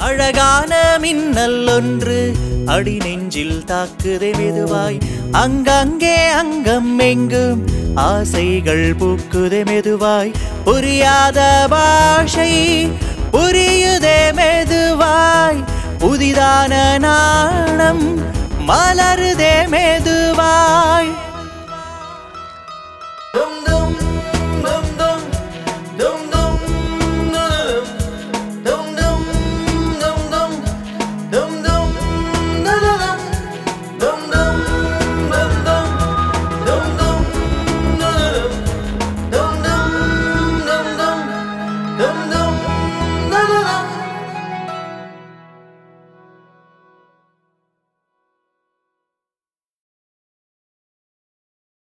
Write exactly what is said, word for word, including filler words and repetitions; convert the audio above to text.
அழகான மின்னல் ஒன்று அடி நெஞ்சில் தாக்குதே மெதுவாய் அங்கங்கே அங்கம் எங்கும் ஆசைகள் பூக்குதே மெதுவாய் புரியாத பாஷை புரியுதே மெதுவாய் புதிதான நாணம் மலருதே மெதுவாய்